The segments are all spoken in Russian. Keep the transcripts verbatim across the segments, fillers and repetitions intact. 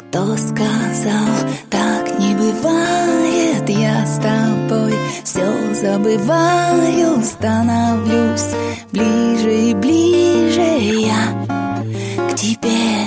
Кто сказал, так не бывает? Я с тобой все забываю, становлюсь ближе и ближе я к тебе.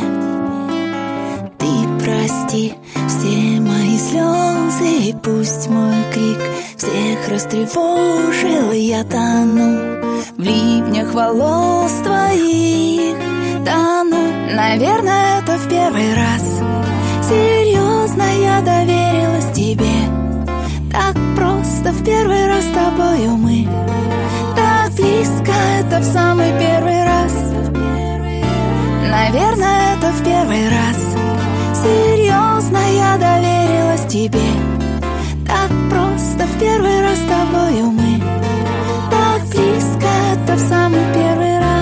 Ты прости все мои слезы, пусть мой крик всех растревожил. Я тону в ливнях волос твоих, тону. Наверное, это в первый раз. Серьезно, я доверилась тебе. Так просто в первый раз с тобою мы. Так близко, это в самый первый раз. Наверное, это в первый раз. Серьезно, я доверилась тебе. Так просто в первый раз с тобою мы. Так близко, это в самый первый раз.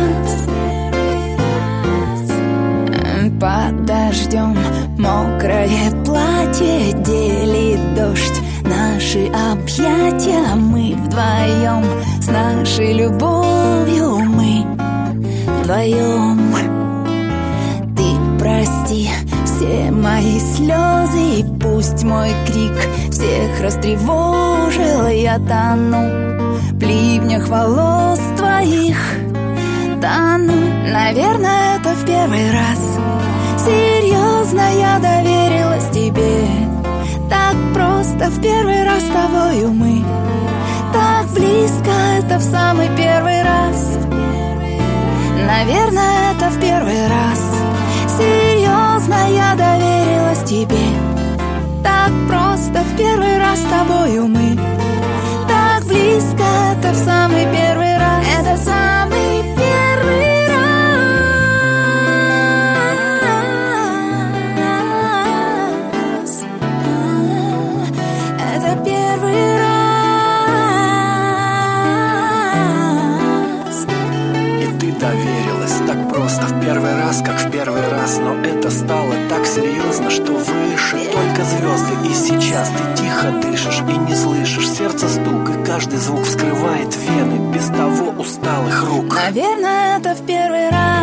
Под дождем мокрое платье делит дождь наши объятия. Мы вдвоем с нашей любовью, мы вдвоем. Ты прости все мои слезы, и пусть мой крик всех растревожил. Я тону в ливнях волос твоих, тону. Наверное, это в первый раз. Серьезно, я доверилась тебе. Так просто в первый раз с тобою мы. Так близко, это в самый первый раз. Наверное, это в первый раз. Серьезно, я доверилась тебе. Так просто в первый раз с тобою мы. Так близко, это в самый первый раз. Это самый первый раз. Это первый раз. И ты доверилась так просто в первый раз, как в первый раз. Но это стало так серьезно, что выше только звезды. И сейчас ты тихо дышишь и не слышишь сердце стук, и каждый звук вскрывает вены без того усталых рук. Наверное, это в первый раз.